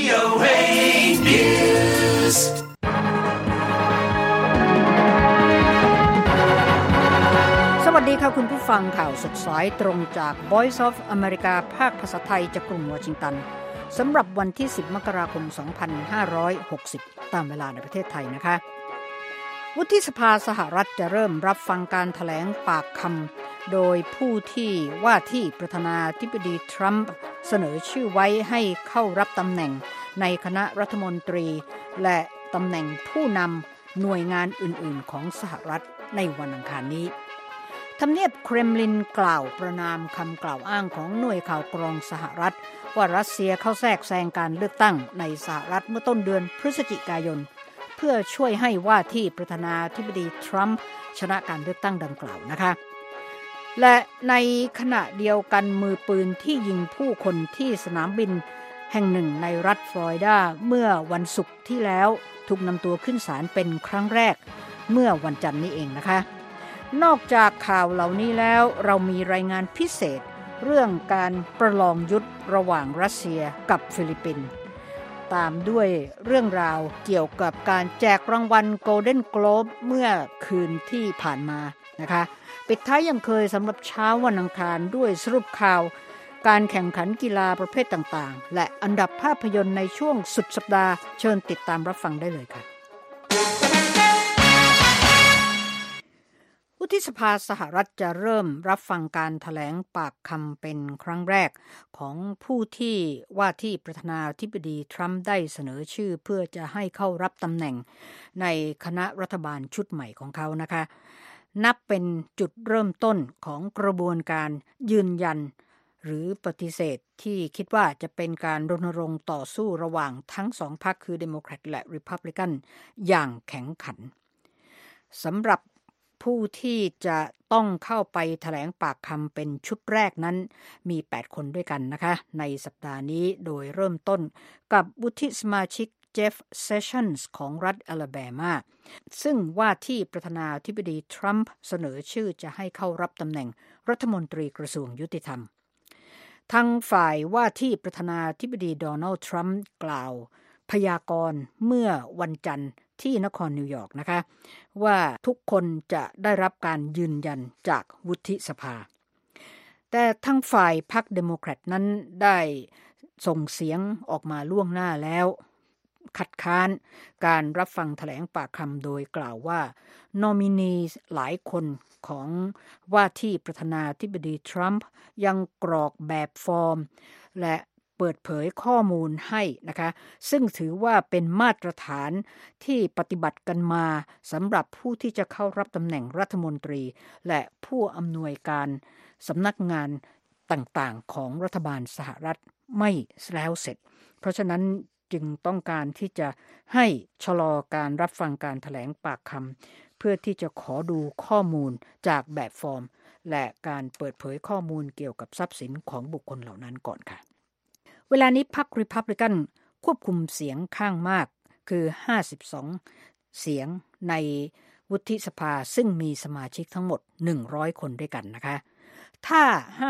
VOA News สวัสดีค่ะคุณผู้ฟังข่าวสดสายตรงจาก Voice of America ภาคภาษาไทยจากกรุงวอชิงตันสำหรับวันที่10มกราคม2560ตามเวลาในประเทศไทยนะคะวุฒิสภาสหรัฐจะเริ่มรับฟังการแถลงปากคำโดยผู้ที่ว่าที่ประธานาธิบดีทรัมป์เสนอชื่อไว้ให้เข้ารับตำแหน่งในคณะรัฐมนตรีและตำแหน่งผู้นำหน่วยงานอื่นๆของสหรัฐในวันอังคารนี้ทำเนียบเครมลินกล่าวประณามคำกล่าวอ้างของหน่วยข่าวกรองสหรัฐว่ารัสเซียเข้าแทรกแซงการเลือกตั้งในสหรัฐเมื่อต้นเดือนพฤศจิกายนเพื่อช่วยให้ว่าที่ประธานาธิบดีทรัมป์ชนะการเลือกตั้งดังกล่าวนะคะและในขณะเดียวกันมือปืนที่ยิงผู้คนที่สนามบินแห่งหนึ่งในรัฐฟลอริดาเมื่อวันศุกร์ที่แล้วถูกนำตัวขึ้นศาลเป็นครั้งแรกเมื่อวันจันทร์นี้เองนะคะนอกจากข่าวเหล่านี้แล้วเรามีรายงานพิเศษเรื่องการประลองยุทธระหว่างรัสเซียกับฟิลิปปินส์ตามด้วยเรื่องราวเกี่ยวกับการแจกรางวัล Golden Globe เมื่อคืนที่ผ่านมานะคะปิดท้ายยังเคยสำหรับเช้าวันอังคารด้วยสรุปข่าวการแข่งขันกีฬาประเภทต่างๆและอันดับภาพยนตร์ในช่วงสุดสัปดาห์เชิญติดตามรับฟังได้เลยค่ะวุฒิสภาสหรัฐจะเริ่มรับฟังการแถลงปากคำเป็นครั้งแรกของผู้ที่ว่าที่ประธานาธิบดีทรัมป์ได้เสนอชื่อเพื่อจะให้เข้ารับตำแหน่งในคณะรัฐบาลชุดใหม่ของเขานะคะนับเป็นจุดเริ่มต้นของกระบวนการยืนยันหรือปฏิเสธที่คิดว่าจะเป็นการรณรงค์ต่อสู้ระหว่างทั้งสองพรรคคือเดโมแครตและริพับลิกันอย่างแข็งขันสำหรับผู้ที่จะต้องเข้าไปแถลงปากคำเป็นชุดแรกนั้นมี8คนด้วยกันนะคะในสัปดาห์นี้โดยเริ่มต้นกับวุฒิสมาชิกเจฟฟ์เซสชั่นส์ของรัฐอลาแบมาซึ่งว่าที่ประธานาธิบดีทรัมป์เสนอชื่อจะให้เข้ารับตำแหน่งรัฐมนตรีกระทรวงยุติธรรมทางฝ่ายว่าที่ประธานาธิบดีโดนัลด์ทรัมป์กล่าวพยากรณ์เมื่อวันจันทร์ที่นครนิวยอร์กนะคะว่าทุกคนจะได้รับการยืนยันจากวุฒิสภาแต่ทางฝ่ายพรรคเดโมแครตนั้นได้ส่งเสียงออกมาล่วงหน้าแล้วคัดค้านการรับฟังแถลงปากคำโดยกล่าวว่านอมินีหลายคนของว่าที่ประธานาธิบดีทรัมป์ยังกรอกแบบฟอร์มและเปิดเผยข้อมูลให้นะคะซึ่งถือว่าเป็นมาตรฐานที่ปฏิบัติกันมาสำหรับผู้ที่จะเข้ารับตำแหน่งรัฐมนตรีและผู้อำนวยการสำนักงานต่างๆของรัฐบาลสหรัฐไม่แล้วเสร็จเพราะฉะนั้นจึงต้องการที่จะให้ชะลอการรับฟังการแถลงปากคำเพื่อที่จะขอดูข้อมูลจากแบบฟอร์มและการเปิดเผยข้อมูลเกี่ยวกับทรัพย์สินของบุคคลเหล่านั้นก่อนค่ะเวลานี้พรรคริพับลิกันควบคุมเสียงข้างมากคือ52เสียงในวุฒิสภาซึ่งมีสมาชิกทั้งหมด100คนด้วยกันนะคะถ้า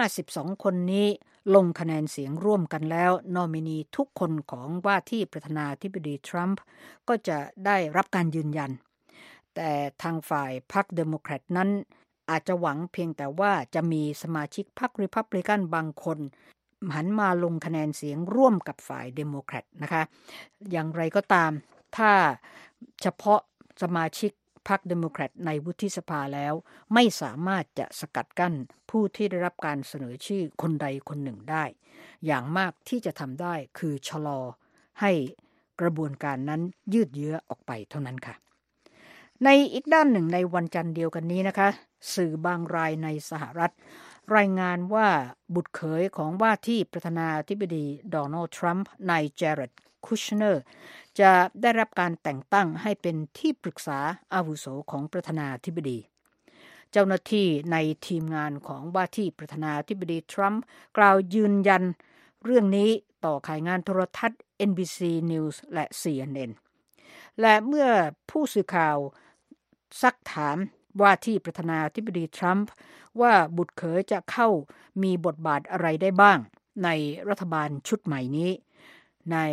52คนนี้ลงคะแนนเสียงร่วมกันแล้วนอมินีทุกคนของว่าที่ประธานาธิบดีทรัมป์ก็จะได้รับการยืนยันแต่ทางฝ่ายพรรคเดโมแครตนั้นอาจจะหวังเพียงแต่ว่าจะมีสมาชิกพรรคริพับลิกันบางคนหันมาลงคะแนนเสียงร่วมกับฝ่ายเดโมแครตนะคะอย่างไรก็ตามถ้าเฉพาะสมาชิกพรรคเดโมแครตในวุฒิสภาแล้วไม่สามารถจะสกัดกั้นผู้ที่ได้รับการเสนอชื่อคนใดคนหนึ่งได้อย่างมากที่จะทำได้คือชะลอให้กระบวนการนั้นยืดเยื้อออกไปเท่านั้นค่ะในอีกด้านหนึ่งในวันจันทร์เดียวกันนี้นะคะสื่อบางรายในสหรัฐรายงานว่าบุตรเขยของว่าที่ประธานาธิบดีโดนัลด์ทรัมป์นายเจเร็ดคุชเนอร์จะได้รับการแต่งตั้งให้เป็นที่ปรึกษาอาวุโสของประธานาธิบดีเจ้าหน้าที่ในทีมงานของว่าที่ประธานาธิบดีทรัมป์กล่าวยืนยันเรื่องนี้ต่อข่ายงานโทรทัศน์ NBC News และ CNN และเมื่อผู้สื่อข่าวซักถามว่าที่ประธานาธิบดีทรัมป์ว่าบุตรเขยจะเข้ามีบทบาทอะไรได้บ้างในรัฐบาลชุดใหม่นี้นาย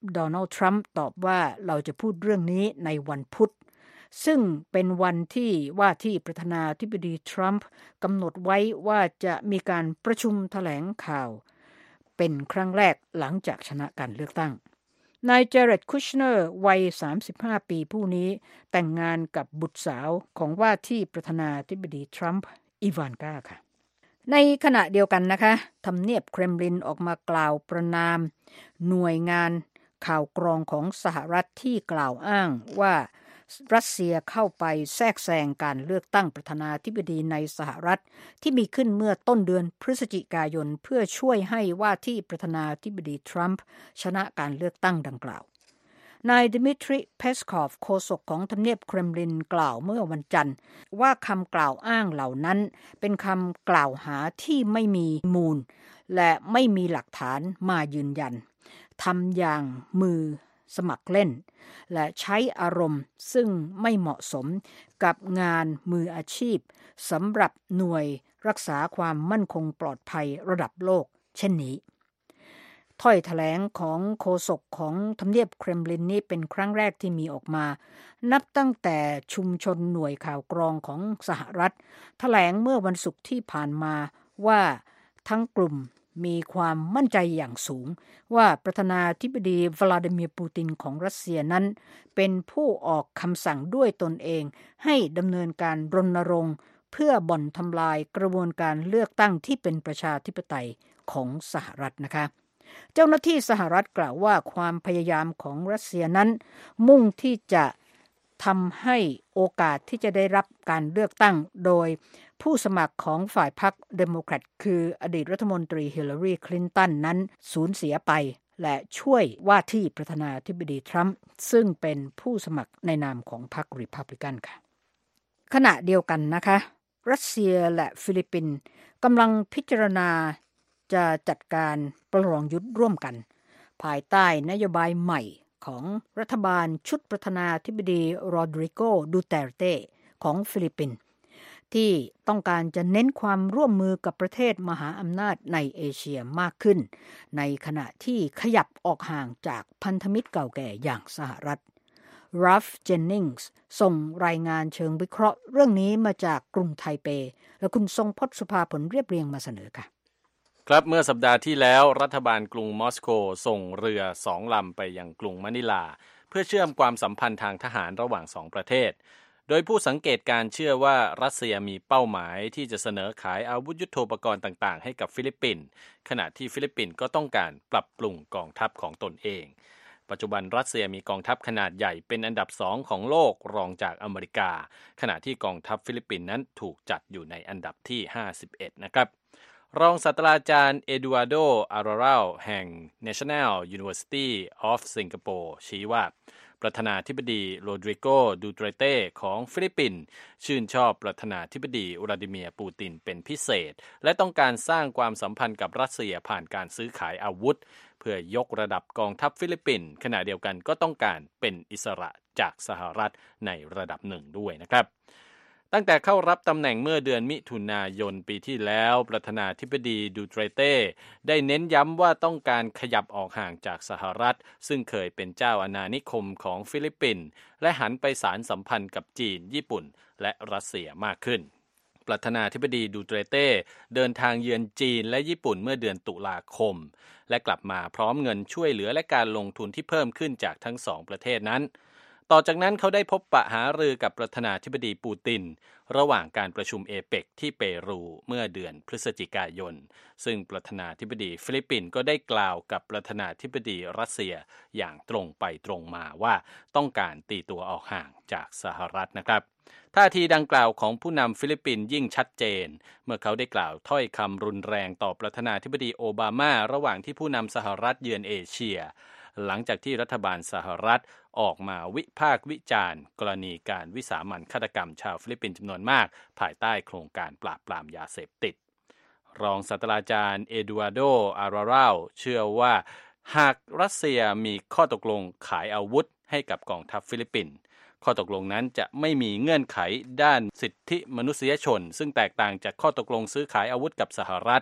โดนัลด์ทรัมป์ตอบว่าเราจะพูดเรื่องนี้ในวันพุธซึ่งเป็นวันที่ว่าที่ประธานาธิบดีทรัมป์กำหนดไว้ว่าจะมีการประชุมแถลงข่าวเป็นครั้งแรกหลังจากชนะการเลือกตั้งนายเจเร็ด คุชเนอร์วัย35ปีผู้นี้แต่งงานกับบุตรสาวของว่าที่ประธานาธิบดีทรัมป์อีวานกาค่ะในขณะเดียวกันนะคะทำเนียบเครมลินออกมากล่าวประณามหน่วยงานข่าวกรองของสหรัฐที่กล่าวอ้างว่ารัสเซียเข้าไปแทรกแซงการเลือกตั้งประธานาธิบดีในสหรัฐที่มีขึ้นเมื่อต้นเดือนพฤศจิกายนเพื่อช่วยให้ว่าที่ประธานาธิบดีทรัมป์ชนะการเลือกตั้งดังกล่าวนายดิมิทรี เพสคอฟโฆษกของทำเนียบเครมลินกล่าวเมื่อวันจันทร์ว่าคำกล่าวอ้างเหล่านั้นเป็นคำกล่าวหาที่ไม่มีมูลและไม่มีหลักฐานมายืนยันทำอย่างมือสมัครเล่นและใช้อารมณ์ซึ่งไม่เหมาะสมกับงานมืออาชีพสำหรับหน่วยรักษาความมั่นคงปลอดภัยระดับโลกเช่นนี้ถ้อยแถลงของโฆษกของทำเนียบเครมลินนี้เป็นครั้งแรกที่มีออกมานับตั้งแต่ชุมชนหน่วยข่าวกรองของสหรัฐแถลงเมื่อวันศุกร์ที่ผ่านมาว่าทั้งกลุ่มมีความมั่นใจอย่างสูงว่าประธานาธิบดีวลาดิเมียร์ปูตินของรัสเซียนั้นเป็นผู้ออกคำสั่งด้วยตนเองให้ดำเนินการรณรงค์เพื่อบ่อนทำลายกระบวนการเลือกตั้งที่เป็นประชาธิปไตยของสหรัฐนะคะเจ้าหน้าที่สหรัฐกล่าวว่าความพยายามของรัสเซียนั้นมุ่งที่จะทำให้โอกาสที่จะได้รับการเลือกตั้งโดยผู้สมัครของฝ่ายพรรคเดโมแครตคืออดีตรัฐมนตรีฮิลลารีคลินตันนั้นสูญเสียไปและช่วยว่าที่ประธานาธิบดีทรัมป์ซึ่งเป็นผู้สมัครในนามของพรรครีพับลิกันค่ะขณะเดียวกันนะคะรัสเซียและฟิลิปปินส์กำลังพิจารณาจะจัดการประลองยุทธร่วมกันภายใต้นโยบายใหม่ของรัฐบาลชุดประธานาธิบดีโรดริโก ดูเตร์เต้ของฟิลิปปินส์ที่ต้องการจะเน้นความร่วมมือกับประเทศมหาอำนาจในเอเชียมากขึ้นในขณะที่ขยับออกห่างจากพันธมิตรเก่าแก่อย่างสหรัฐรัฟ เจนนิงส์ส่งรายงานเชิงวิเคราะห์เรื่องนี้มาจากกรุงไทเปและคุณทรงพจน์ สุภาผลเรียบเรียงมาเสนอค่ะครับเมื่อสัปดาห์ที่แล้วรัฐบาลกรุงมอสโกส่งเรือ2 ลำไปยังกรุงมะนิลาเพื่อเชื่อมความสัมพันธ์ทางทหารระหว่าง2 ประเทศโดยผู้สังเกตการเชื่อว่ารัสเซียมีเป้าหมายที่จะเสนอขายอาวุธยุทโธปกรณ์ต่างๆให้กับฟิลิปปินส์ขณะที่ฟิลิปปินส์ก็ต้องการปรับปรุงกองทัพของตนเองปัจจุบันรัสเซียมีกองทัพขนาดใหญ่เป็นอันดับ2ของโลกรองจากอเมริกาขณะที่กองทัพฟิลิปปินส์นั้นถูกจัดอยู่ในอันดับที่51นะครับรองศาสตราจารย์เอดูอาโด อาราราลแห่ง National University of Singapore ชี้ว่าประธานาธิบดีโรดริโก ดูเตร์เต้ของฟิลิปปินส์ชื่นชอบประธานาธิบดีวลาดิเมียร์ ปูตินเป็นพิเศษและต้องการสร้างความสัมพันธ์กับรัสเซียผ่านการซื้อขายอาวุธเพื่อยกระดับกองทัพฟิลิปปินส์ขณะเดียวกันก็ต้องการเป็นอิสระจากสหรัฐในระดับหนึ่งด้วยนะครับตั้งแต่เข้ารับตำแหน่งเมื่อเดือนมิถุนายนปีที่แล้วประธานาธิบดีดูเตร์เต้ได้เน้นย้ำว่าต้องการขยับออกห่างจากสหรัฐซึ่งเคยเป็นเจ้าอาณานิคมของฟิลิปปินส์และหันไปสานสัมพันธ์กับจีนญี่ปุ่นและรัสเซียมากขึ้นประธานาธิบดีดูเตร์เต้เดินทางเยือนจีนและญี่ปุ่นเมื่อเดือนตุลาคมและกลับมาพร้อมเงินช่วยเหลือและการลงทุนที่เพิ่มขึ้นจากทั้ง2 ประเทศนั้นต่อจากนั้นเขาได้พบปะหารือกับประธานาธิบดีปูตินระหว่างการประชุมเอเปกที่เปรูเมื่อเดือนพฤศจิกายนซึ่งประธานาธิบดีฟิลิปปินส์ก็ได้กล่าวกับประธานาธิบดีรัสเซียอย่างตรงไปตรงมาว่าต้องการตีตัวออกห่างจากสหรัฐนะครับท่าทีดังกล่าวของผู้นำฟิลิปปินส์ยิ่งชัดเจนเมื่อเขาได้กล่าวถ้อยคำรุนแรงต่อประธานาธิบดีโอบามาระหว่างที่ผู้นำสหรัฐเยือนเอเชียหลังจากที่รัฐบาลสหรัฐออกมาวิพากษ์วิจารณ์กรณีการวิสามัญฆาตกรรมชาวฟิลิปปินส์จำนวนมากภายใต้โครงการปราบปรามยาเสพติดรองศาสตราจารย์เอดูอาโด อาราราลเชื่อว่าหากรัสเซียมีข้อตกลงขายอาวุธให้กับกองทัพฟิลิปปินส์ข้อตกลงนั้นจะไม่มีเงื่อนไขด้านสิทธิมนุษยชนซึ่งแตกต่างจากข้อตกลงซื้อขายอาวุธกับสหรัฐ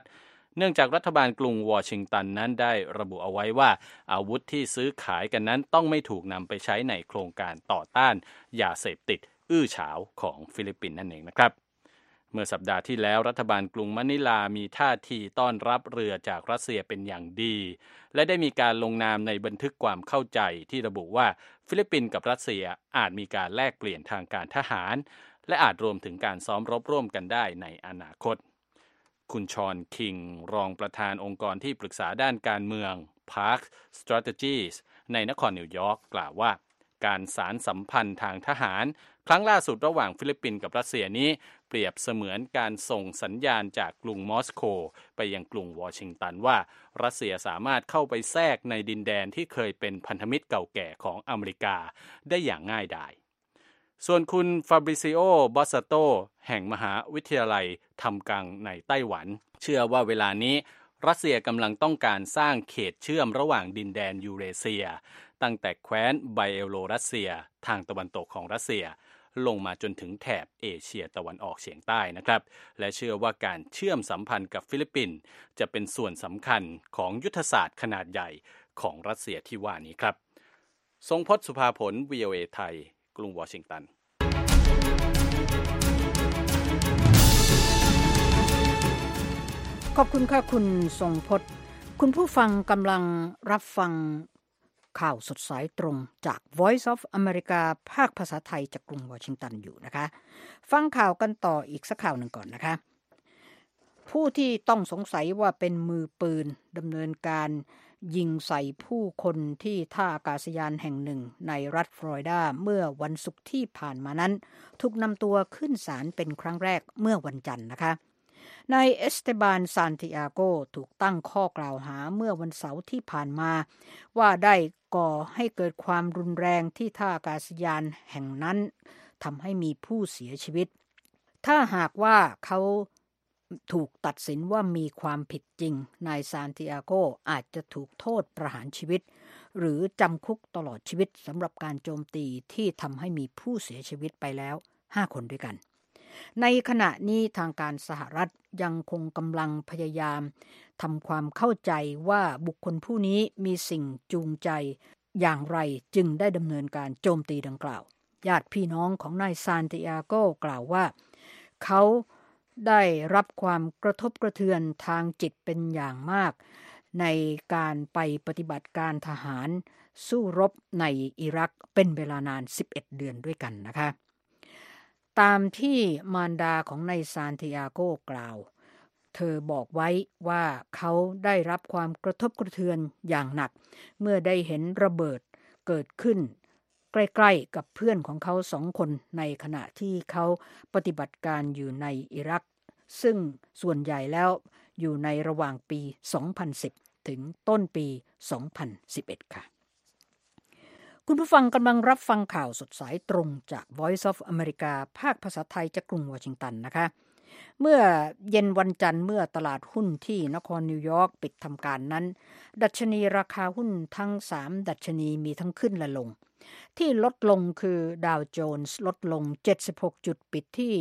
เนื่องจากรัฐบาลกรุงวอชิงตันนั้นได้ระบุเอาไว้ว่าอาวุธที่ซื้อขายกันนั้นต้องไม่ถูกนำไปใช้ในโครงการต่อต้านยาเสพติดอื้อฉาวของฟิลิปปินส์นั่นเองนะครับเมื่อสัปดาห์ที่แล้วรัฐบาลกรุงมะนิลามีท่าทีต้อนรับเรือจากรัสเซียเป็นอย่างดีและได้มีการลงนามในบันทึกความเข้าใจที่ระบุว่าฟิลิปปินส์กับรัสเซียอาจมีการแลกเปลี่ยนทางการทหารและอาจรวมถึงการซ้อมรบร่วมกันได้ในอนาคตคุณชอนคิงรองประธานองค์กรที่ปรึกษาด้านการเมือง Park Strategies ในนครนิวยอร์กกล่าวว่าการสานสัมพันธ์ทางทหารครั้งล่าสุดระหว่างฟิลิปปินส์กับรัสเซียนี้เปรียบเสมือนการส่งสัญญาณจากกรุงมอสโกไปยังกรุงวอชิงตันว่ารัสเซียสามารถเข้าไปแทรกในดินแดนที่เคยเป็นพันธมิตรเก่าแก่ของอเมริกาได้อย่างง่ายดายส่วนคุณฟาบริซิโอบอสซาโตแห่งมหาวิทยาลัยทำกังในไต้หวันเชื่อว่าเวลานี้รัสเซียกำลังต้องการสร้างเขตเชื่อมระหว่างดินแดนยูเรเซียตั้งแต่แคว้นไบเอโลรัสเซียทางตะวันตกของรัสเซียลงมาจนถึงแถบเอเชียตะวันออกเฉียงใต้นะครับและเชื่อว่าการเชื่อมสัมพันธ์กับฟิลิปปินส์จะเป็นส่วนสำคัญของยุทธศาสตร์ขนาดใหญ่ของรัสเซียที่ว่านี้ครับทรงพจน์สุภาผล VOA ไทยกรุงวอชิงตันขอบคุณค่ะคุณทรงพจน์คุณผู้ฟังกำลังรับฟังข่าวสดสายตรงจาก Voice of America ภาคภาษาไทยจากกรุงวอชิงตันอยู่นะคะฟังข่าวกันต่ออีกสักข่าวหนึ่งก่อนนะคะผู้ที่ต้องสงสัยว่าเป็นมือปืนดำเนินการยิงใส่ผู้คนที่ท่าอากาศยานแห่งหนึ่งในรัฐฟลอริดาเมื่อวันศุกร์ที่ผ่านมานั้นถูกนำตัวขึ้นศาลเป็นครั้งแรกเมื่อวันจันทร์นะคะนายเอสเตบานซานติอาโกถูกตั้งข้อกล่าวหาเมื่อวันเสาร์ที่ผ่านมาว่าได้ก่อให้เกิดความรุนแรงที่ท่าอากาศยานแห่งนั้นทำให้มีผู้เสียชีวิตถ้าหากว่าเขาถูกตัดสินว่ามีความผิดจริงนายซานติอาโกอาจจะถูกโทษประหารชีวิตหรือจำคุกตลอดชีวิตสำหรับการโจมตีที่ทำให้มีผู้เสียชีวิตไปแล้ว5 คนด้วยกันในขณะนี้ทางการสหรัฐยังคงกำลังพยายามทำความเข้าใจว่าบุคคลผู้นี้มีสิ่งจูงใจอย่างไรจึงได้ดำเนินการโจมตีดังกล่าวญาติพี่น้องของนายซานติอาโกกล่าวว่าเขาได้รับความกระทบกระเทือนทางจิตเป็นอย่างมากในการไปปฏิบัติการทหารสู้รบในอิรักเป็นเวลานาน11 เดือนด้วยกันนะคะตามที่มารดาของนายซานติอาโกกล่าวเธอบอกไว้ว่าเขาได้รับความกระทบกระเทือนอย่างหนักเมื่อได้เห็นระเบิดเกิดขึ้นใกล้ๆกับเพื่อนของเขา2 คนในขณะที่เขาปฏิบัติการอยู่ในอิรักซึ่งส่วนใหญ่แล้วอยู่ในระหว่างปี 2010 ถึงต้นปี 2011 ค่ะคุณผู้ฟังกำลังรับฟังข่าวสดสายตรงจาก Voice of America ภาคภาษาไทยจากกรุงวอชิงตันนะคะเมื่อเย็นวันจันทร์เมื่อตลาดหุ้นที่นครนิวยอร์กปิดทำการนั้นดัชนีราคาหุ้นทั้ง3ดัชนีมีทั้งขึ้นและลงที่ลดลงคือดาวโจนส์ลดลง76จุดปิดที่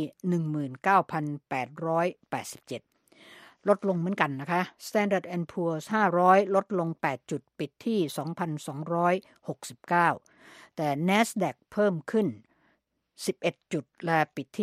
19,887 ลดลงเหมือนกันนะคะ Standard & Poor's 500ลดลง8จุดปิดที่ 2,269 แต่ NASDAQ เพิ่มขึ้น11จุดและปิดที่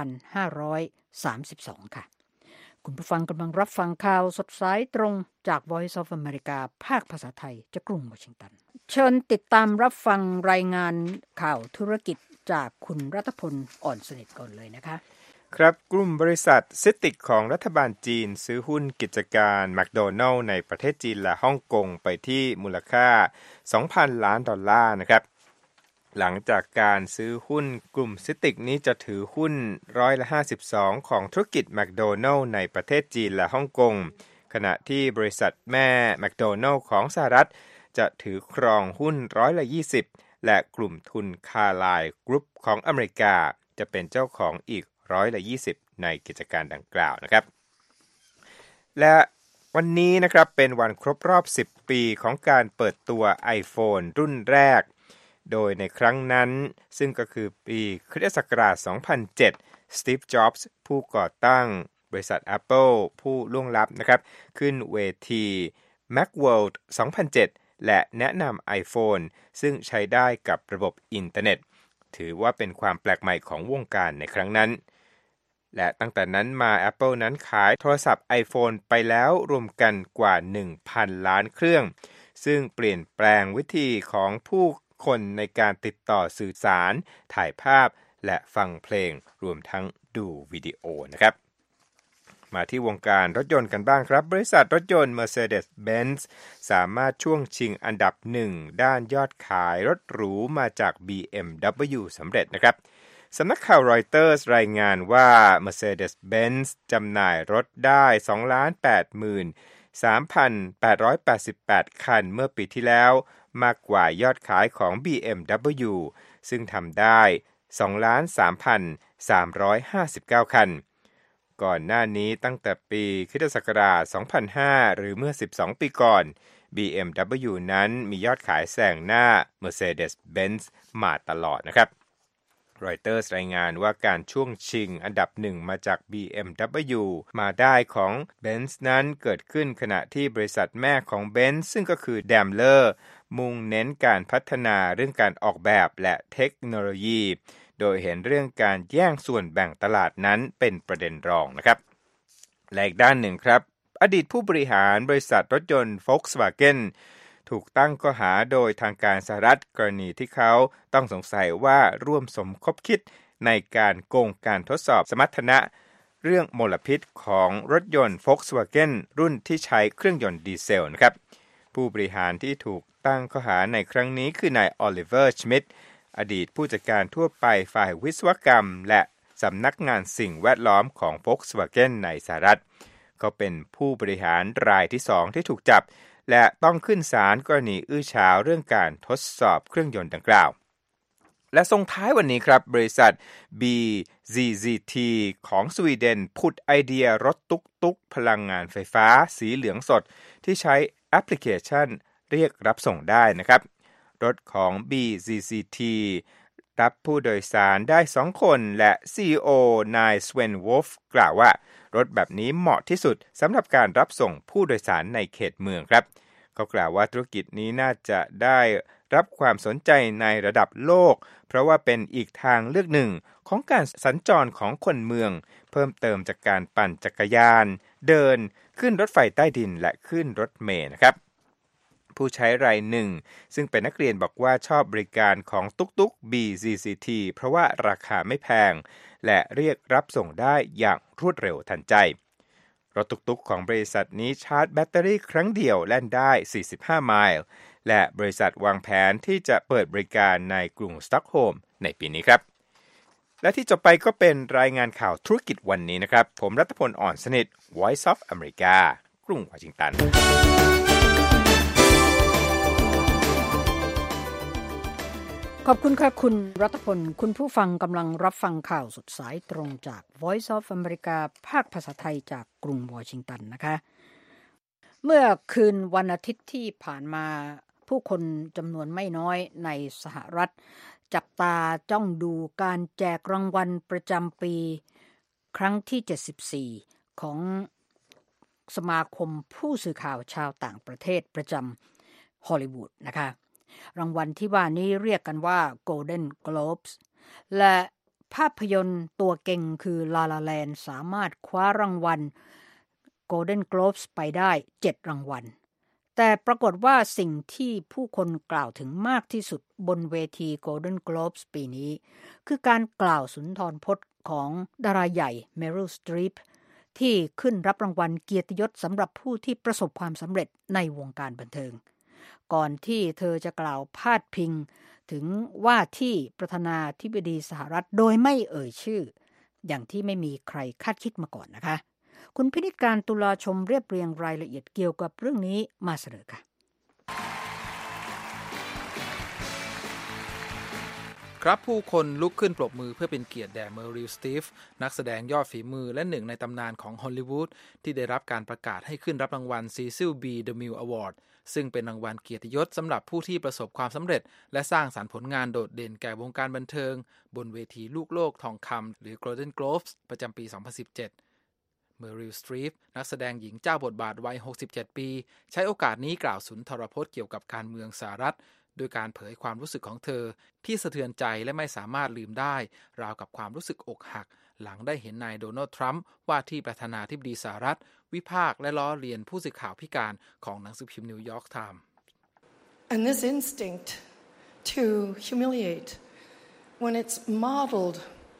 5,532 ค่ะคุณผู้ฟังกำลังรับฟังข่าวสดสายตรงจาก Voice of America ภาคภาษาไทยจากกรุงวอชิงตันเชิญติดตามรับฟังรายงานข่าวธุรกิจจากคุณรัตพลอ่อนสนิทก่อนเลยนะคะครับกลุ่มบริษัทซิติกของรัฐบาลจีนซื้อหุ้นกิจการแมคโดนัลด์ในประเทศจีนและฮ่องกงไปที่มูลค่า $2,000 ล้านนะครับหลังจากการซื้อหุ้นกลุ่มซิติกนี้จะถือหุ้น52%ของธุรกิจแมคโดนัลด์ในประเทศจีนและฮ่องกงขณะที่บริษัทแม่แมคโดนัลด์ของสหรัฐจะถือครองหุ้น20%และกลุ่มทุนคาร์ไลน์กรุ๊ปของอเมริกาจะเป็นเจ้าของอีก20%ในกิจการดังกล่าวนะครับและวันนี้นะครับเป็นวันครบรอบ10 ปีของการเปิดตัว iPhone รุ่นแรกโดยในครั้งนั้นซึ่งก็คือปีคริสตศักราช 2007 สตีฟ จ็อบส์ผู้ก่อตั้งบริษัท Apple ผู้ล่วงลับนะครับขึ้นเวที Macworld 2007 และแนะนำ iPhone ซึ่งใช้ได้กับระบบอินเทอร์เน็ตถือว่าเป็นความแปลกใหม่ของวงการในครั้งนั้นและตั้งแต่นั้นมา Apple นั้นขายโทรศัพท์ iPhone ไปแล้วรวมกันกว่า 1,000 ล้านเครื่องซึ่งเปลี่ยนแปลงวิธีของผู้คนในการติดต่อสื่อสารถ่ายภาพและฟังเพลงรวมทั้งดูวิดีโอนะครับมาที่วงการรถยนต์กันบ้างครับบริษัทรถยนต์ Mercedes-Benz สามารถช่วงชิงอันดับ1ด้านยอดขายรถหรูมาจาก BMW สำเร็จนะครับสำนักข่าว Reuters รายงานว่า Mercedes-Benz จำหน่ายรถได้ 283,888 คันเมื่อปีที่แล้วมากกว่ายอดขายของ BMW ซึ่งทำได้ 2,359 คันก่อนหน้านี้ตั้งแต่ปีค.ศ. 2005 หรือเมื่อ12ปีก่อน BMW นั้นมียอดขายแซงหน้า Mercedes-Benz มาตลอดนะครับ Reuters รายงานว่าการช่วงชิงอันดับ1มาจาก BMW มาได้ของ Benz นั้นเกิดขึ้นขณะที่บริษัทแม่ของ Benz ซึ่งก็คือ Daimler มุ่งเน้นการพัฒนาเรื่องการออกแบบและเทคโนโลยีโดยเห็นเรื่องการแย่งส่วนแบ่งตลาดนั้นเป็นประเด็นรองนะครับและอีกด้านหนึ่งครับอดีตผู้บริหารบริษัทรถยนต์ Volkswagen ถูกตั้งข้อหาโดยทางการสหรัฐกรณีที่เขาต้องสงสัยว่าร่วมสมคบคิดในการโกงการทดสอบสมรรถนะเรื่องมลพิษของรถยนต์ Volkswagen รุ่นที่ใช้เครื่องยนต์ดีเซลนะครับผู้บริหารที่ถูกตั้งข้อหาในครั้งนี้คือนายออลิเวอร์ชมิดอดีตผู้จัดการทั่วไปฝ่ายวิศวกรรมและสำนักงานสิ่งแวดล้อมของ Volkswagen ในสหรัฐเขาเป็นผู้บริหารรายที่2ที่ถูกจับและต้องขึ้นศาลกรณีอื้อฉาวเรื่องการทดสอบเครื่องยนต์ดังกล่าวและส่งท้ายวันนี้ครับบริษัท BZZT ของสวีเดนผุดไอเดียรถตุ๊กๆพลังงานไฟฟ้าสีเหลืองสดที่ใช้แอปพลิเคชันเรียกรับส่งได้นะครับรถของ BZZT รับผู้โดยสารได้2คนและ CEO นายสเวนวอล์ฟกล่าวว่ารถแบบนี้เหมาะที่สุดสำหรับการรับส่งผู้โดยสารในเขตเมืองครับเขากล่าวว่าธุรกิจนี้น่าจะได้รับความสนใจในระดับโลกเพราะว่าเป็นอีกทางเลือกหนึ่งของการสัญจรของคนเมืองเพิ่มเติมจากการปั่นจักรยานเดินขึ้นรถไฟใต้ดินและขึ้นรถเมล์นะครับผู้ใช้รายหนึ่งซึ่งเป็นนักเรียนบอกว่าชอบบริการของตุ๊กๆ BZCT เพราะว่าราคาไม่แพงและเรียกรับส่งได้อย่างรวดเร็วทันใจรถตุ๊กๆของบริษัทนี้ชาร์จแบตเตอรี่ครั้งเดียวแล่นได้45ไมล์และบริษัทวางแผนที่จะเปิดบริการในกรุงสต็อกโฮล์มในปีนี้ครับและที่จบไปก็เป็นรายงานข่าวธุรกิจวันนี้นะครับผมรัตพล อ่อนสนิท Voice of America กรุงวอชิงตันขอบคุณค่ะคุณรัตพลคุณผู้ฟังกำลังรับฟังข่าวสดสายตรงจาก Voice of America ภาคภาษาไทยจากกรุงวอชิงตันนะคะเมื่อคืนวันอาทิตย์ที่ผ่านมาผู้คนจำนวนไม่น้อยในสหรัฐจับตาจ้องดูการแจกรางวัลประจำปีครั้งที่74ของสมาคมผู้สื่อข่าวชาวต่างประเทศประจำฮอลลีวูดนะคะรางวัลที่ว่านี้เรียกกันว่า Golden Globes และภาพยนตร์ตัวเก่งคือ La La Land สามารถคว้ารางวัล Golden Globes ไปได้7รางวัลแต่ปรากฏว่าสิ่งที่ผู้คนกล่าวถึงมากที่สุดบนเวที Golden Globes ปีนี้คือการกล่าวสุนทรพจน์ของดาราใหญ่ Meryl Streep ที่ขึ้นรับรางวัลเกียรติยศสำหรับผู้ที่ประสบความสำเร็จในวงการบันเทิงก่อนที่เธอจะกล่าวพาดพิงถึงว่าที่ประธานาธิบดีสหรัฐโดยไม่เอ่ยชื่ออย่างที่ไม่มีใครคาดคิดมาก่อนนะคะคุณพินิจการตุลาชมเรียบเรียงรายละเอียดเกี่ยวกับเรื่องนี้มาเสนอค่ะครับผู้คนลุกขึ้นปรบมือเพื่อเป็นเกียรติแด่เมอริล สตีฟนักแสดงยอดฝีมือและหนึ่งในตำนานของฮอลลีวูดที่ได้รับการประกาศให้ขึ้นรับรางวัล Cecil B. DeMille Award ซึ่งเป็นรางวัลเกียรติยศสำหรับผู้ที่ประสบความสำเร็จและสร้างสรรค์ผลงานโดดเด่นแก่วงการบันเทิงบนเวทีลูกโลกทองคำหรือ Golden Globes ประจำปี 2017 เมริล สตรีฟนักแสดงหญิงเจ้าบทบาทวัย67ปีใช้โอกาสนี้กล่าวสุนทรพจน์เกี่ยวกับการเมืองสหรัฐโดยการเผยความรู้สึกของเธอที่สะเทือนใจและไม่สามารถลืมได้ราวกับความรู้สึกอกหักหลังได้เห็นนายโดนัลด์ทรัมป์ว่าที่ประธานาธิบดีสหรัฐวิพากษ์และล้อเลียนผู้สื่อข่าวพิการของหนังสือพิมพ์นิวยอร์กไทม์ And this instinct to humiliate when it's modeled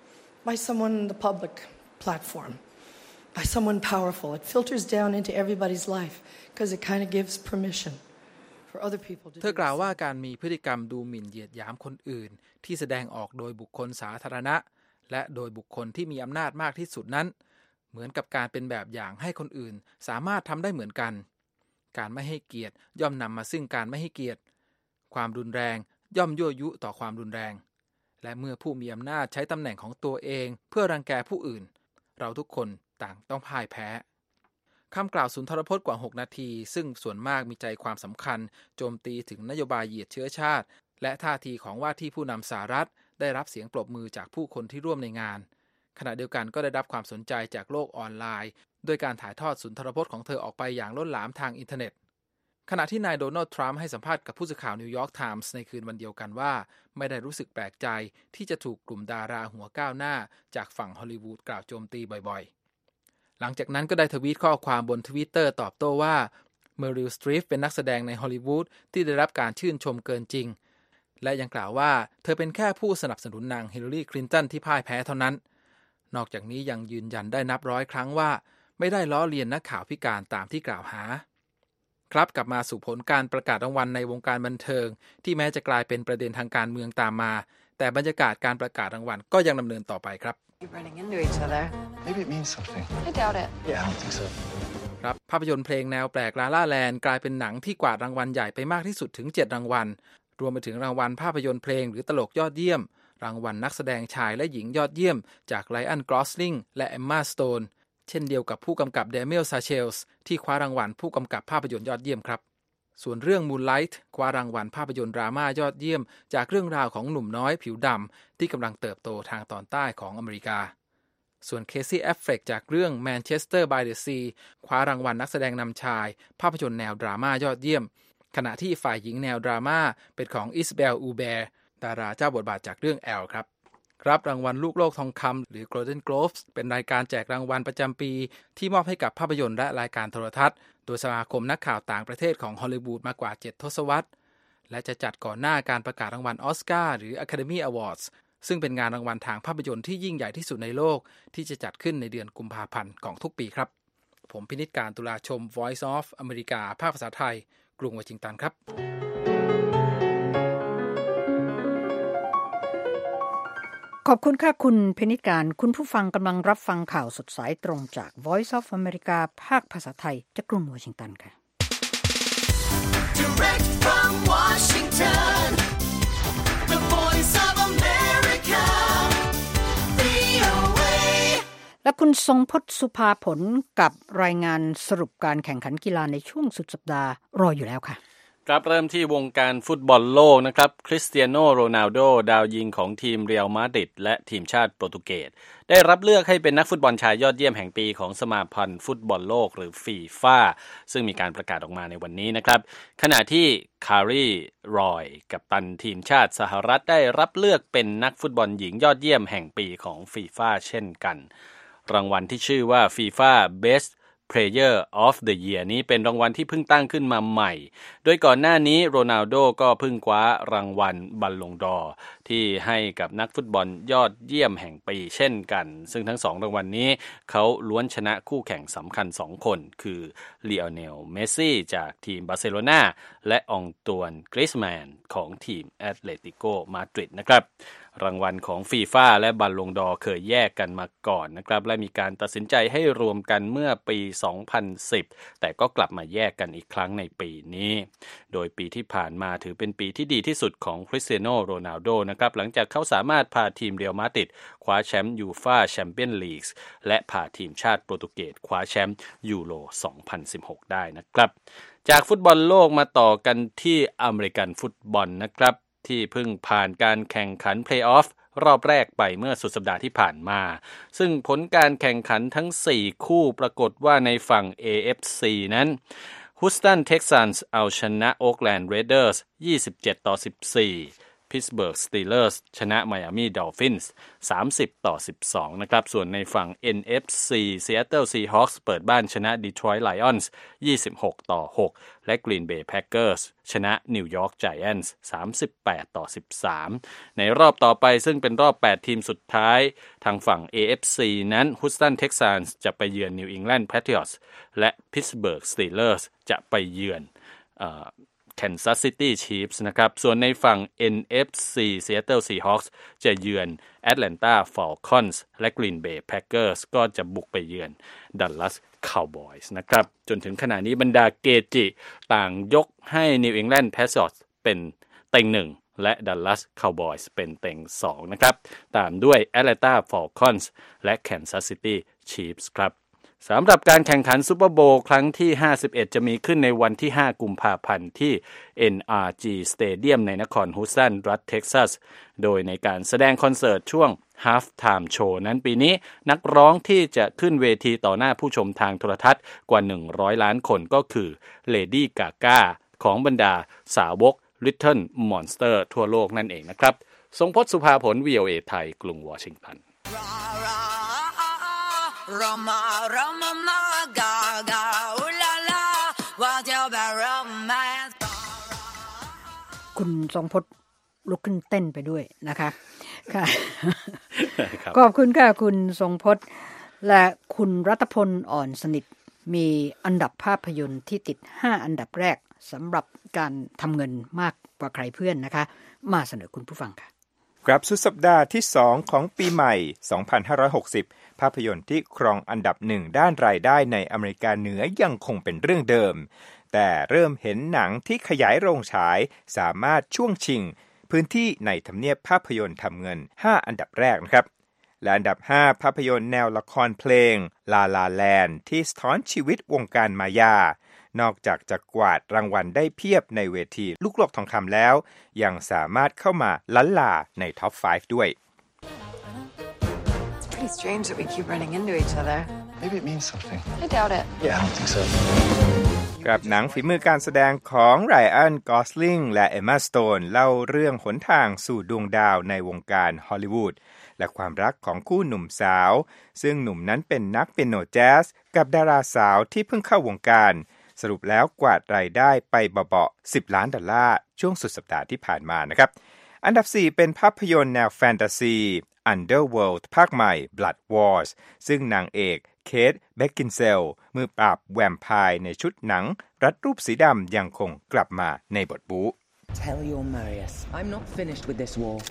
by someone in the public platform, by someone powerful, it filters down into everybody's life because it kind of gives permission for other people to do เธอกล่าวว่าการมีพฤติกรรมดูหมิ่นเหยียดหยามคนอื่นที่แสดงออกโดยบุคคลสาธารณะและโดยบุคคลที่มีอำนาจมากที่สุดนั้นเหมือนกับการเป็นแบบอย่างให้คนอื่นสามารถทำได้เหมือนกันการไม่ให้เกียรติย่อมนำมาซึ่งการไม่ให้เกียรติความรุนแรงย่อมยั่วยุต่อความรุนแรงและเมื่อผู้มีอำนาจใช้ตำแหน่งของตัวเองเพื่อรังแกผู้อื่นเราทุกคนต่างต้องพ่ายแพ้คำกล่าวสุนทรพจน์กว่า6นาทีซึ่งส่วนมากมีใจความสำคัญโจมตีถึงนโยบายเหยียดเชื้อชาติและท่าทีของว่าที่ผู้นำสหรัฐได้รับเสียงปรบมือจากผู้คนที่ร่วมในงานขณะเดียวกันก็ได้รับความสนใจจากโลกออนไลน์โดยการถ่ายทอดสุนทรพจน์ของเธอออกไปอย่างล้นหลามทางอินเทอร์เน็ตขณะที่นายโดนัลด์ทรัมป์ให้สัมภาษณ์กับผู้สื่อข่าวนิวยอร์กไทมส์ในคืนวันเดียวกันว่าไม่ได้รู้สึกแปลกใจที่จะถูกกลุ่มดาราหัวก้าวหน้าจากฝั่งฮอลลีวูดกล่าวโจมตีบ่อยๆหลังจากนั้นก็ได้ทวีตข้อความบน Twitter ตอบโต้ว่าเมริล สตรีฟเป็นนักแสดงในฮอลลีวูดที่ได้รับการชื่นชมเกินจริงและยังกล่าวว่าเธอเป็นแค่ผู้สนับสนุนนางฮิลลารีคลินตันที่พ่ายแพ้เท่านั้นนอกจากนี้ยังยืนยันได้นับร้อยครั้งว่าไม่ได้ล้อเลียนนักข่าวพิการตามที่กล่าวหาครับกลับมาสู่ผลการประกาศรางวัลในวงการบันเทิงที่แม้จะกลายเป็นประเด็นทางการเมืองตามมาแต่บรรยากาศการประกาศรางวัลก็ยังดำเนินต่อไปครับ running into each other. Maybe it means something. I doubt it. Yeah, I don't think so. ครับภาพยนตร์เพลงแนวแปลกลาล่าแลนด์กลายเป็นหนังที่กวาดรางวัลใหญ่ไปมากที่สุดถึง7รางวัลรวมไปถึงรางวัลภาพยนตร์เพลงหรือตลกยอดเยี่ยมรางวัลนักแสดงชายและหญิงยอดเยี่ยมจากไลออน กรอสลิงและเอมม่า สโตนเช่นเดียวกับผู้กำกับเดเมียล ซาเชลส์ที่คว้ารางวัลผู้กำกับภาพยนตร์ยอดเยี่ยมครับส่วนเรื่อง Moonlight คว้ารางวัลภาพยนตร์ดราม่ายอดเยี่ยมจากเรื่องราวของหนุ่มน้อยผิวดำที่กำลังเติบโตทางตอนใต้ของอเมริกาส่วนเคซี่แอฟเฟล็กจากเรื่อง Manchester by the Sea คว้ารางวัลนักแสดงนำชายภาพยนตร์แนวดราม่ายอดเยี่ยมขณะที่ฝ่ายหญิงแนวดราม่าเป็นของอิซาเบล อูแบร์ดาราเจ้าบทบาทจากเรื่องแอลครับรับรางวัลลูกโลกทองคำหรือ Golden Globes เป็นรายการแจกรางวัลประจำปีที่มอบให้กับภาพยนตร์และรายการโทรทัศน์โดยสมาคมนักข่าวต่างประเทศของฮอลลีวูดมากว่า7ทศวรรษและจะจัดก่อนหน้าการประกาศรางวัลออสการ์หรือ Academy Awards ซึ่งเป็นงานรางวัลทางภาพยนตร์ที่ยิ่งใหญ่ที่สุดในโลกที่จะจัดขึ้นในเดือนกุมภาพันธ์ของทุกปีครับผมพินิจการตุลาชม Voice of America ภาคภาษาไทยกรุงวอชิงตันครับขอบคุณค่ะคุณเพนิการคุณผู้ฟังกำลังรับฟังข่าวสดสายตรงจาก Voice of America ภาคภาษาไทยจากกรุงวอชิงตันค่ะ Direct from Washington, the voice of America, VOA. และคุณทรงพจน์สุภาผลกับรายงานสรุปการแข่งขันกีฬาในช่วงสุดสัปดาห์รออยู่แล้วค่ะครับเริ่มที่วงการฟุตบอลโลกนะครับคริสเตียโนโรนัลโดดาวยิงของทีมเรียลมาดริดและทีมชาติโปรตุเกสได้รับเลือกให้เป็นนักฟุตบอลชายยอดเยี่ยมแห่งปีของสมาพันธ์ฟุตบอลโลกหรือฟีฟ่าซึ่งมีการประกาศออกมาในวันนี้นะครับขณะที่คารีรอยกัปตันทีมชาติสหรัฐได้รับเลือกเป็นนักฟุตบอลหญิงยอดเยี่ยมแห่งปีของฟีฟ่าเช่นกันรางวัลที่ชื่อว่า FIFA Best Player of the Year นี้เป็นรางวัลที่เพิ่งตั้งขึ้นมาใหม่โดยก่อนหน้านี้โรนัลโดก็เพิ่งคว้ารางวัลบัลลงดอร์ที่ให้กับนักฟุตบอลยอดเยี่ยมแห่งปีเช่นกันซึ่งทั้ง2รางวัลนี้เขาล้วนชนะคู่แข่งสำคัญ2คนคือลีโอเนล เมสซี่จากทีมบาร์เซโลนาและอองตวน กริซแมนของทีมแอตเลติโก มาดริดนะครับรางวัลของฟีฟ่าและบัลลงดอร์เคยแยกกันมาก่อนนะครับและมีการตัดสินใจให้รวมกันเมื่อปี 2010 แต่ก็กลับมาแยกกันอีกครั้งในปีนี้โดยปีที่ผ่านมาถือเป็นปีที่ดีที่สุดของคริสเตียโนโรนัลโดนะครับหลังจากเขาสามารถพาทีมเรอัลมาดริดคว้าแชมป์ยูฟ่าแชมเปี้ยนลีกและพาทีมชาติโปรตุเกสคว้าแชมป์ยูโร 2016 ได้นะครับจากฟุตบอลโลกมาต่อกันที่อเมริกันฟุตบอลนะครับที่เพิ่งผ่านการแข่งขันเพลย์ออฟรอบแรกไปเมื่อสุดสัปดาห์ที่ผ่านมาซึ่งผลการแข่งขันทั้ง4คู่ปรากฏว่าในฝั่ง AFC นั้นHouston Texans เอาชนะ Oakland Raiders 27-14Pittsburgh Steelers ชนะ Miami Dolphins 30-12 นะครับส่วนในฝั่ง NFC Seattle Seahawks เปิดบ้านชนะ Detroit Lions 26-6 และ Green Bay Packers ชนะ New York Giants 38-13 ในรอบต่อไปซึ่งเป็นรอบ8ทีมสุดท้ายทางฝั่ง AFC นั้น Houston Texans จะไปเยือน New England Patriots และ Pittsburgh Steelers จะไปเยือนKansas City Chiefs นะครับส่วนในฝั่ง NFC Seattle Seahawks จะเยือน Atlanta Falcons และ Green Bay Packers ก็จะบุกไปเยือน Dallas Cowboys นะครับจนถึงขณะนี้บรรดาเกจิต่างยกให้ New England Patriots เป็นเต็ง1และ Dallas Cowboys เป็นเต็ง2นะครับตามด้วย Atlanta Falcons และ Kansas City Chiefs ครับสำหรับการแข่งขันซุปเปอร์โบว์ครั้งที่51จะมีขึ้นในวันที่5กุมภาพันธ์ที่ NRG Stadium ในนครฮูสตันรัฐเท็กซัสโดยในการแสดงคอนเสิร์ตช่วง Half Time Show นั้นปีนี้นักร้องที่จะขึ้นเวทีต่อหน้าผู้ชมทางโทรทัศน์กว่า100ล้านคนก็คือ Lady Gaga ของบรรดาสาวก Little Monster ทั่วโลกนั่นเองนะครับทรงพจน์สุภาผล VOA ไทยกรุงวอชิงตัน Roma, Roma, ma, ga, ga, ooh la la, what about romance? คุณทรงพจน์ลุกขึ้นเต้นไปด้วยนะคะค่ะ ขอบคุณค่ะคุณทรงพจน์และคุณรัตพลอ่อนสนิทมีอันดับภาพยนตร์ที่ติด5อันดับแรกสำหรับการทำเงินมากกว่าใครเพื่อนนะคะมาเสนอคุณผู้ฟังค่ะครับสุดสัปดาห์ที่2ของปีใหม่2560ภาพยนตร์ที่ครองอันดับ1ด้านรายได้ในอเมริกาเหนือยังคงเป็นเรื่องเดิมแต่เริ่มเห็นหนังที่ขยายโรงฉายสามารถช่วงชิงพื้นที่ในทำเนียบภาพยนตร์ทำเงิน5อันดับแรกนะครับและอันดับ5ภาพยนตร์แนวละครเพลง La La Land ที่สะท้อนชีวิตวงการมายานอกจากจะกวาดรางวัลได้เพียบในเวทีลูกโลกทองคำแล้วยังสามารถเข้ามาล้านลาในท็อป 5 ด้วย It's pretty strange that we keep running into each other. Maybe it means something. I doubt it. Yeah, I don't think so. กับหนังฝีมือการแสดงของไรอัน กอสลิงและเอมม่า สโตนเล่าเรื่องหนทางสู่ดวงดาวในวงการฮอลลีวูดและความรักของคู่หนุ่มสาวซึ่งหนุ่มนั้นเป็นนักเปียโนแจ๊สกับดาราสาวที่เพิ่งเข้าวงการสรุปแล้วกวาดรายได้ไปเบาๆ$10 ล้านช่วงสุดสัปดาห์ที่ผ่านมานะครับอันดับ4เป็นภาพยนตร์แนวแฟนตาซี Underworld ภาคใหม่ Blood Wars ซึ่งนางเอกเคท เบคกินเซลมือปราบแวมไพร์ในชุดหนังรัดรูปสีดำยังคงกลับมาในบทบู๊ Tell your Marius, I'm not finished with this war.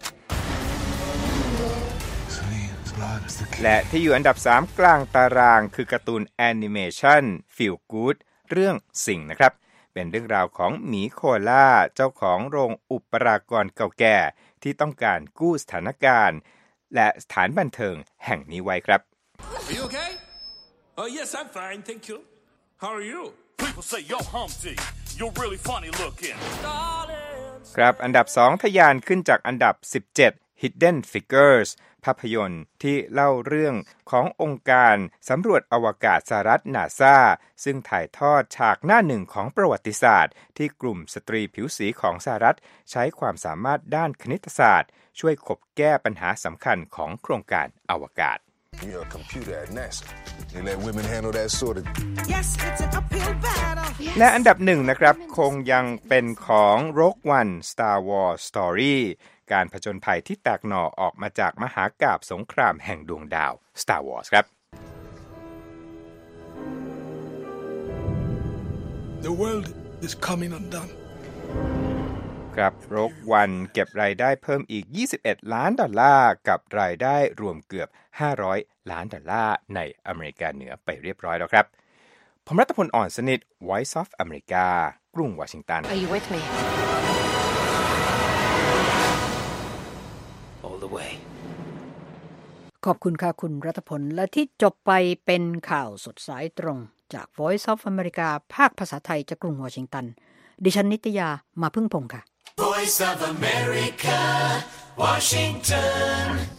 และที่อยู่อันดับ3กลางตารางคือการ์ตูนแอนิเมชั่น Feel Good เรื่องสิ่งนะครับเป็นเรื่องราวของหมีโคอาล่าเจ้าของโรงอุปรากรเก่าแก่ที่ต้องการกู้สถานการณ์และสถานบันเทิงแห่งนี้ไว้ครับ Are you okay? Oh yes, I'm fine, thank you. How are you? People say yo Humpty, you're really funny looking. ครับอันดับ2ทะยานขึ้นจากอันดับ17 Hidden Figures ภาพยนตร์ที่เล่าเรื่องขององค์การสำรวจอวกาศสหรัฐ NASA ซึ่งถ่ายทอดฉากหน้าหนึ่งของประวัติศาสตร์ที่กลุ่มสตรีผิวสีของสหรัฐใช้ความสามารถด้านคณิตศาสตร์ช่วยขบแก้ปัญหาสำคัญของโครงการอวกาศ You're a computer at NASA. They let women handle that sort of. Yes, it's an uphill battle. และอันดับ1นะครับคงยังเป็นของ Rogue One Star Wars Story การผจญภัยที่แตกหน่อออกมาจากมหากาพย์สงครามแห่งดวงดาว Star Wars ครับ The world is coming undone. ครับ Rogue One เก็บรายได้เพิ่มอีก$21 ล้านกับรายได้รวมเกือบ$500 ล้านในอเมริกาเหนือไปเรียบร้อยแล้วครับผมรัตพลอ่อนสนิท Voice of America กรุงวอชิงตัน Are you with me? All the way. ขอบคุณค่ะคุณรัตพลและที่จบไปเป็นข่าวสดสายตรงจาก Voice of America ภาคภาษาไทยจากกรุงวอชิงตันดิฉันนิตยามาพึ่งพงษ์ค่ะ Voice of America, Washington